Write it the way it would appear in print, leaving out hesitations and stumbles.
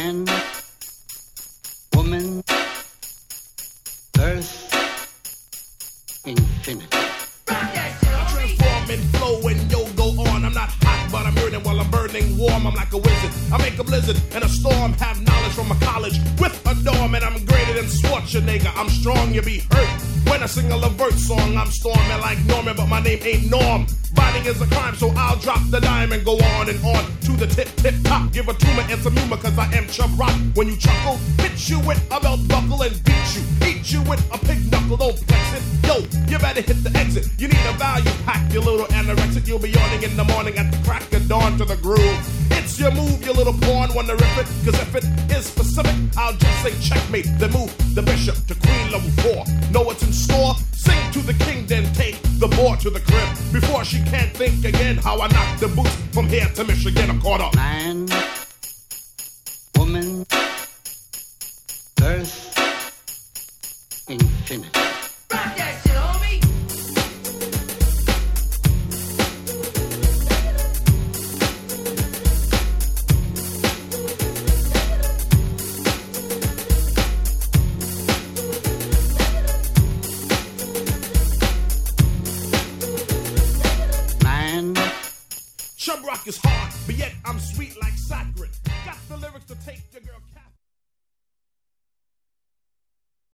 Man, woman, earth, infinity. I transform and flow and yo go on. I'm not hot, but I'm burning while I'm burning warm. I'm like a wizard. I make a blizzard and a storm. Have knowledge from a college with a dorm, and I'm greater than Schwarzenegger. I'm strong, you be hurt when I sing a Levert song. I'm storming like Norman, but my name ain't Norm. Biting is a crime, so I'll drop the dime and go on to the tip top. Give a tumor and some humor, cause I am Chub Rock. When you chuckle, hit you with a belt buckle and beat you. Eat you with a pig knuckle, don't flex it. Yo, you better hit the exit. You need a value pack, you little anorexic. You'll be yawning in the morning at the crack of dawn to the groove. It's your move, you little pawn, wanna rip it? Cause if it is specific, I'll just say checkmate. Then move the bishop to queen level 4. Know what's in store? Sing to the king, then take the board to the crib. Before she can't think again how I knock the boots from here to Michigan. I'm caught up. Man, woman, earth, infinity. Rock that shit, homie! Chub Rock is hard, but yet I'm sweet like saccharin. Got the lyrics to take your girl.